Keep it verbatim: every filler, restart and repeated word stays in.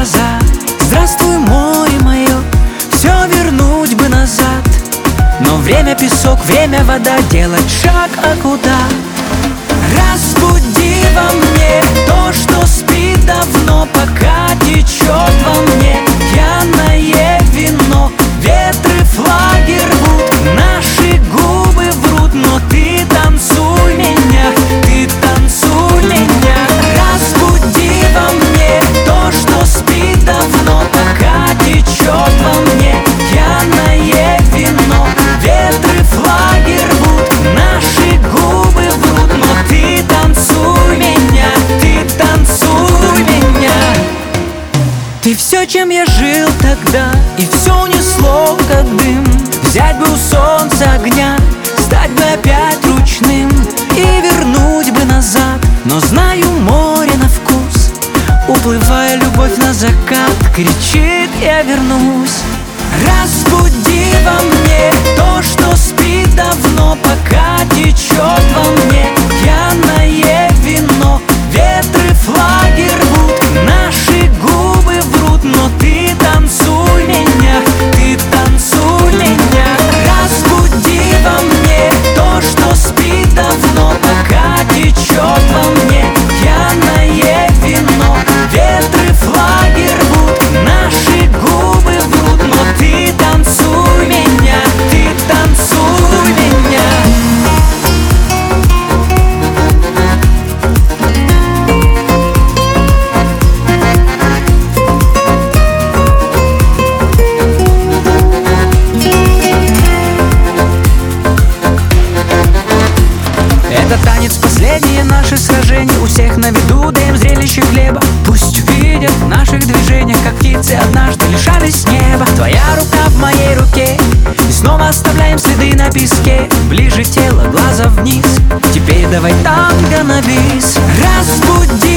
глаза. Здравствуй, море мое, все вернуть бы назад. Но время песок, время вода, делать шаг, а куда? Разбуди во мне то, что спит давно, пока течет во мне пьяное вино. Ветры флаги рвут, наши губы врут, но ты танцуй меня, ты танцуй меня. Разбуди во мне то, что спит давно, пока течет во мне пьяное вино. Ветры флаги рвут, наши губы врут, но ты танцуй меня, ты танцуй меня. Ты все, чем я жил тогда, и все унесло, как дым. Взять бы у солнца огня, стать бы опять ручным и вернуть бы назад. Но знаю море на вкус, уплывая любовь на закат, кричит: я вернусь. Разбуди во мне то, что спит давно, пока течет во мне пьяное вино. Ветры флаги рвут, наши губы врут, но ты танцуй меня, ты танцуй меня. Разбуди во мне то, что спит давно, пока течет во мне пьяное вино. Ветры флаги рвут, наши губы врут, но ты танцуй меня, ты танцуй меня. Это танец, последнее наше сражение. У всех на виду даем зрелище хлеба. Пусть увидят в наших движениях, как птицы однажды лишались неба. Твоя рука в моей руке, и снова оставляем следы на песке. Ближе тело, глаза вниз, теперь давай танго на бис. Разбуди